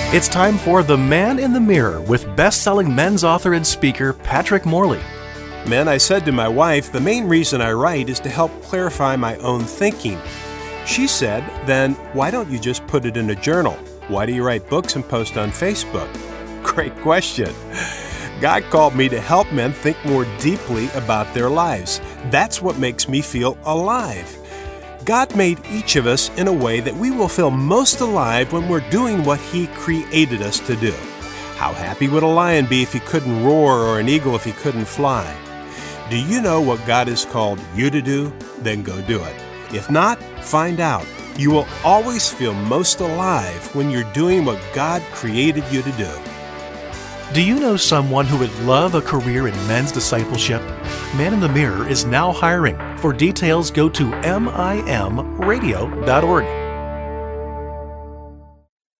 It's time for The Man in the Mirror with best-selling men's author and speaker Patrick Morley. Men, I said to my wife, the main reason I write is to help clarify my own thinking. She said, then why don't you just put it in a journal? Why do you write books and post on Facebook? Great question. God called me to help men think more deeply about their lives. That's what makes me feel alive. God made each of us in a way that we will feel most alive when we're doing what He created us to do. How happy would a lion be if he couldn't roar, or an eagle if he couldn't fly? Do you know what God has called you to do? Then go do it. If not, find out. You will always feel most alive when you're doing what God created you to do. Do you know someone who would love a career in men's discipleship? Man in the Mirror is now hiring. For details, go to mimradio.org.